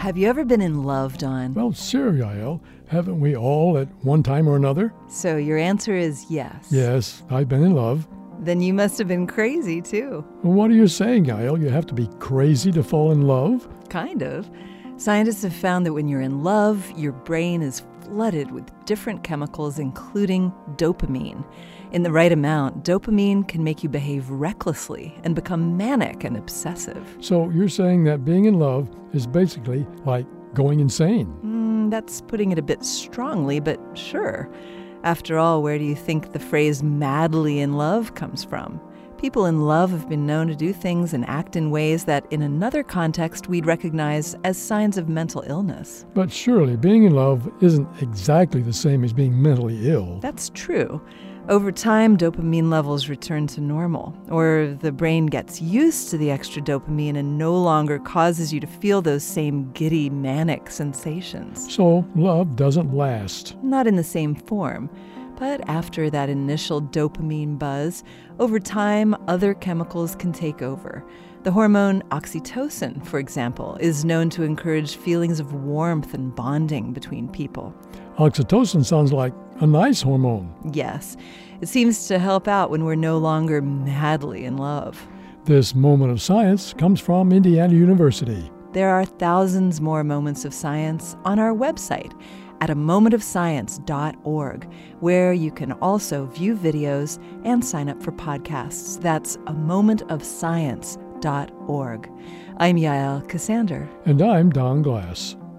Have you ever been in love, Don? Well, sure, Yael. Haven't we all at one time or another? So your answer is yes. Yes, I've been in love. Then you must have been crazy, too. Well, what are you saying, Yael? You have to be crazy to fall in love? Kind of. Scientists have found that when you're in love, your brain is flooded with different chemicals, including dopamine. In the right amount, dopamine can make you behave recklessly and become manic and obsessive. So you're saying that being in love is basically like going insane? That's putting it a bit strongly, but sure. After all, where do you think the phrase madly in love comes from? People in love have been known to do things and act in ways that, in another context, we'd recognize as signs of mental illness. But surely being in love isn't exactly the same as being mentally ill. That's true. Over time, dopamine levels return to normal, or the brain gets used to the extra dopamine and no longer causes you to feel those same giddy, manic sensations. So love doesn't last. Not in the same form. But after that initial dopamine buzz, over time, other chemicals can take over. The hormone oxytocin, for example, is known to encourage feelings of warmth and bonding between people. Oxytocin sounds like a nice hormone. Yes, it seems to help out when we're no longer madly in love. This moment of science comes from Indiana University. There are thousands more moments of science on our website at amomentofscience.org, where you can also view videos and sign up for podcasts. That's amomentofscience.org. I'm Yael Ksander. And I'm Don Glass.